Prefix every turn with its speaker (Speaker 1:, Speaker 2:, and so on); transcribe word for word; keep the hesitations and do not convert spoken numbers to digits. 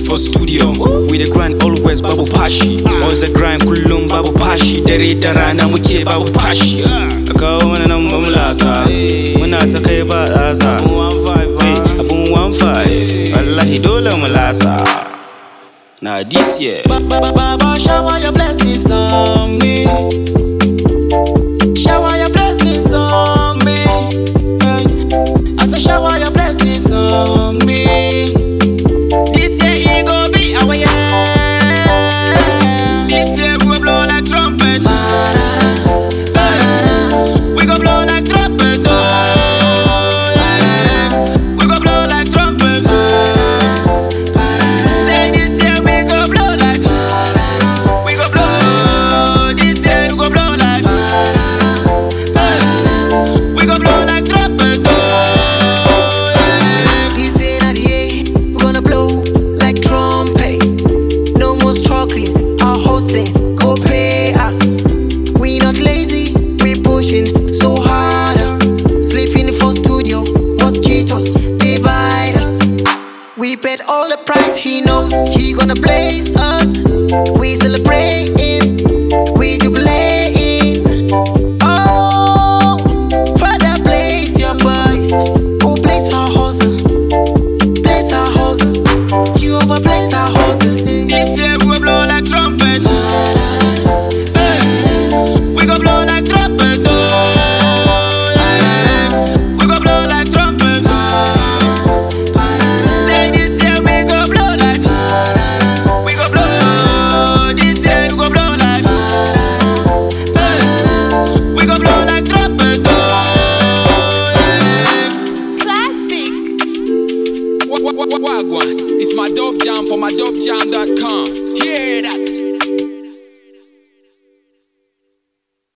Speaker 1: for studio. We the grind always babu pashi. Always the grind kullum babu pashi. Dare da rana muke babu pashi. Akawo mana nan bamu lasa. Muna ta kai ba tsasa. Abun one five. Wallahi dole mu lasa. Now this year, Baba, shower your blessings on me. Shower your blessings on me. I say shower your blessings on me. This year it gon' be our year. This year we gon' blow like trumpet. We gon' blow like trumpet. We gon' blow like trumpet. Say this year we gon' blow like. We gon' blow. This year we gon' blow like. We gon' blow like trumpet.
Speaker 2: This year na the year we gonna blow like trumpet. No more struggling, our hustling go pay us. We not lazy, we pushing so harder. Sleeping for studio, mosquitoes divide us. We paid all the price, he knows he gonna blaze us. We celebrating, we jubilating. Oh, Father, blaze your boys. Oh, blaze our hustle, blaze our hustles. You over blaze our hustles.
Speaker 1: This year we gon' blow like trumpet. We gon' blow like trumpet. We gon' blow like trumpet. Say this year we gon' blow like. We gon' blow. This year we gon' blow like. We gon' blow like trumpet.
Speaker 3: Classic.
Speaker 4: Wagwan, it's my dope jam for my dope jam dot com.